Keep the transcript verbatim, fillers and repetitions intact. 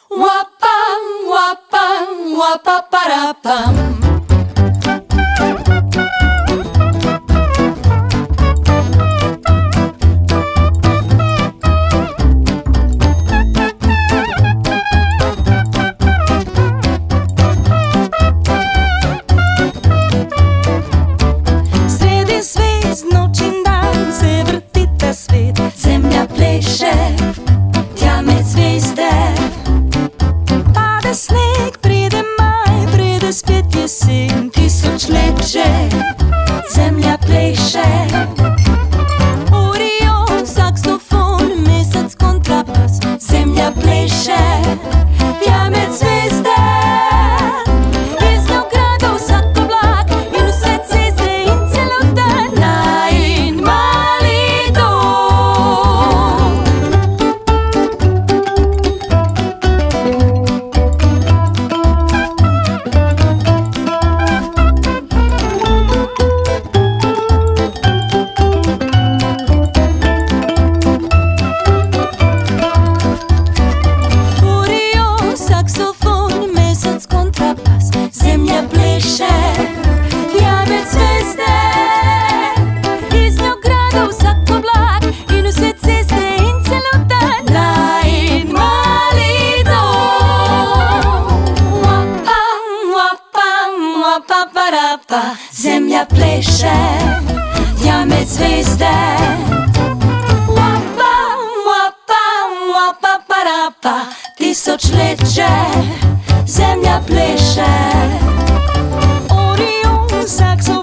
Wapam, wapam, wapaparapam. Sredi zvijezd, noćin dan se vrti ta svijet. Zemlja pleše, tjame zvijezde. Pada sneg, pride maj, pride spjet jesen. Tisućljeće, zemlja pleše. Orion, saksofon, mjesac, kontrapas. Zemlja pleše, tjame zvijezde. Iz njog grada svako vlak, in vse ceste in celo dan. Najin mali dom. Orion, saksofon, mjesac, kontrapas. Zemlja pleše, tjame zvijezde. Iz njog grada svako vlak, in vse ceste in celo dan. Najin mali dom. Wapam, wapam, wapaparapa. Zemlja pleše, tjame zvijezde. Wapam, wapam, wapaparapa. Tisućljeće, zemlja pleše. Orion, saksofon,